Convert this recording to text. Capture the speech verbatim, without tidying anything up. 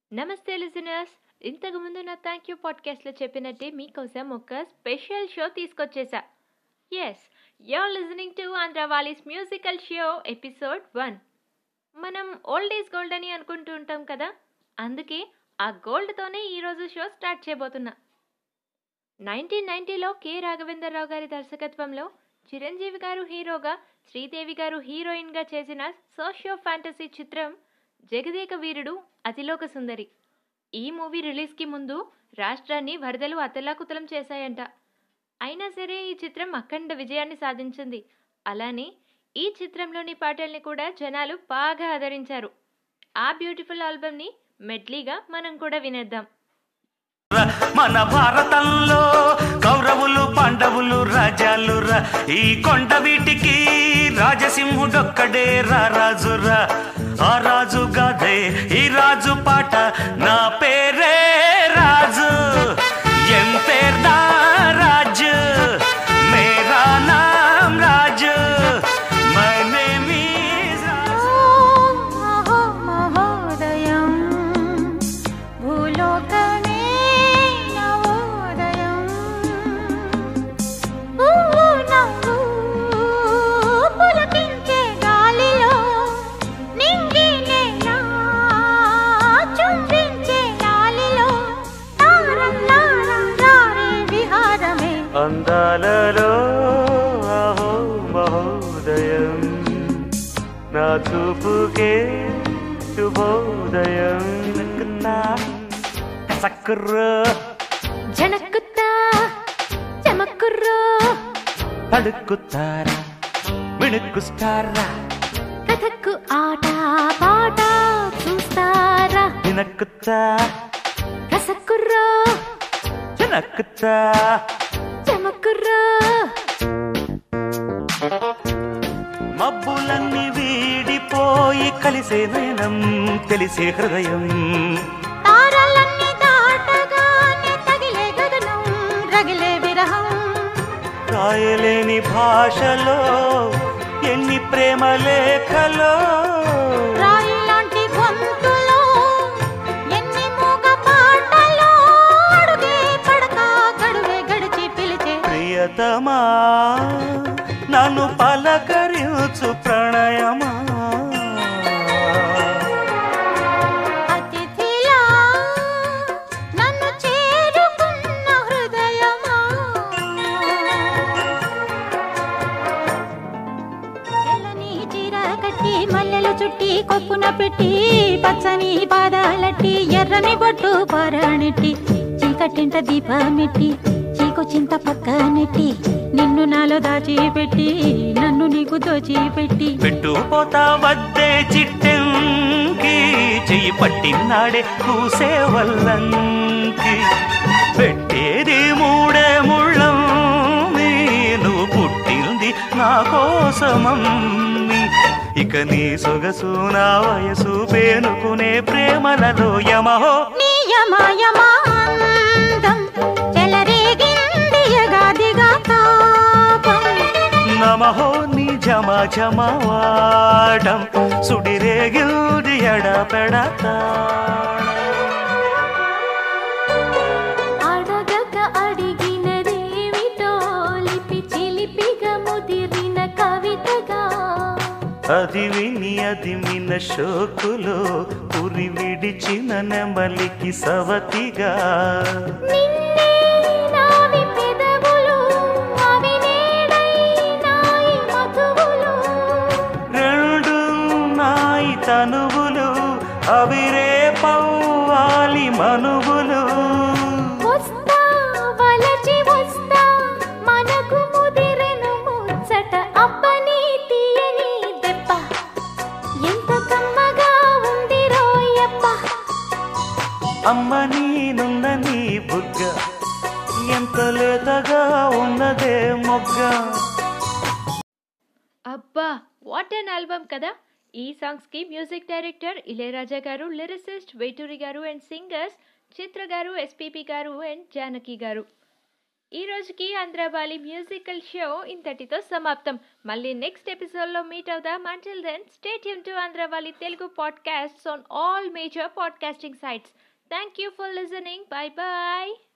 నమస్తే లిజనర్స్. ఇంతకు ముందు నా థ్యాంక్ యూ పాడ్కాస్ట్లో చెప్పినట్టే మీకోసం ఒక స్పెషల్ షో తీసుకొచ్చేసా. ఎస్, యూఆర్ లిజనింగ్ టు ఆంధ్రవాలీస్ మ్యూజికల్ షో ఎపిసోడ్ వన్. మనం ఓల్డ్ ఈజ్ గోల్డ్ అని అనుకుంటూ ఉంటాం కదా, అందుకే ఆ గోల్డ్తోనే ఈరోజు షో స్టార్ట్ చేయబోతున్నా. నైన్టీన్ నైన్టీలో కె రాఘవేంద్రరావు గారి దర్శకత్వంలో చిరంజీవి గారు హీరోగా, శ్రీదేవి గారు హీరోయిన్గా చేసిన సోషియో ఫ్యాంటసీ చిత్రం జగదేక వీరుడు అతిలోక సుందరి. ఈ మూవీ రిలీజ్కి ముందు రాష్ట్రాన్ని వరదలు అతలాకుతలం చేశాయంట. అయినా సరే ఈ చిత్రం అఖండ విజయాన్ని సాధించింది. అలానే ఈ చిత్రంలోని పాటల్ని కూడా జనాలు బాగా ఆదరించారు. ఆ బ్యూటిఫుల్ ఆల్బమ్ని మెడ్లీగా మనం కూడా వినేద్దాం. మన భారతంలో కౌరవులు పాండవులు రాజాలురా, ఈ కొండ వీటికి రాజసింహుడొక్కడే రారాజురా. ఆ రాజు గాదే ఈ రాజు పాట, నా పేరే రాజు, ఎం పేర్దా రాజు, మేరా నామ్ Raju, my name is Raju. అందాలలో అహో మహోదయం, నా చూపుకే శుభోదయం. సక్కుర్రో జనక్కుత్తా చమక్కుర్రో, తడుక్కుతారా మిణుక్కుస్తారా, కథక్కు ఆట పాట చూస్తారా, వినక్కుతా కసక్కుర్రో జనక్కుతా. చమక్కుర్రో. మబ్బులన్నీ వీడిపోయి కలిసే నయనం, తెలిసే హృదయం, తారలన్నీ దాటగానే తగిలే గగనం, రగిలే విరహం. రాయలేని భాషలో ఎన్ని ప్రేమ లేఖలో, రాయిలాంటి గొంతులో ఎన్ని మూగ పాటలో, అడుగే పడక గడువే గడిచి పిలిచే ప్రియతమా నన్ను పలకరించు ప్రణయమా. అతిథిలా నన్ను చేరుకున్న హృదయమా. తెల్లని చీర కట్టి మల్లెలు చుట్టి కొప్పున పెట్టి, పచ్చని పాదాలట్టి ఎర్రని బొట్టు పారాణెట్టి, చీకటింట దీపమెట్టి చీకొచ్చింత పక్క నెట్టి, నిన్ను నాలో దాచిపెట్టి నన్ను నీకు దోచిపెట్టి, పెట్టుపోతా వద్దే చిట్టెంకి, చెయ్యి పట్టినాడే కూసే వల్లంకి, పెట్టేది మూడే ముళ్ళం, నువ్వు పుట్టింది నా కోసమమ్మి. ఇక నీ సొగసు నా వయసు పేనుకునే ప్రేమలలో యమహో నీ యమయమాందం చెలరేగింది యగాదిగా తాపం. నమహో నీ జమ జమవాడం, సుడిరేగిల్ది ఎడపెడతా. అడగక అడిగినదేమిటో లిపి చిలిపిగా ముదిరిన కవితగా, అది విని అది మిన షోకులో పురి విడిచిన నెమలికి సవతిగా, నిన్నే నావి పెదవులు అవి నేడై నాయి మధువులు, రెండు నాయి తనువులు అవి రేపవ్వాలి మనువులు. వస్తా వలచి వస్తా మనకు ముదిరెను ముచ్చట, అబ్బని తీయని దెబ్బ ఎంత కమ్మగా ఉంది రోయప్ప. అమ్మ నీనున్న నీ బుగ్గ ఎంత లేతగా ఉన్నదే మొగ్గ. అబ్బా, వాట్ అన్ ఆల్బమ్ కదా. ఈ సాంగ్స్కి మ్యూజిక్ డైరెక్టర్ ఇళయరాజా గారు, లిరిసిస్ట్ వేటూరి గారు అండ్ సింగర్స్ చిత్ర గారు, ఎస్పీపీ గారు అండ్ జానకి గారు. ఈ రోజుకి ఆంధ్రవాలి మ్యూజికల్ షో ఇంతటితో సమాప్తం. మళ్ళీ నెక్స్ట్ ఎపిసోడ్లో మీట్ అవుదాం. Until then stay tuned to Andhravali Telugu podcasts on all major podcasting sites. Thank you for listening. Bye bye.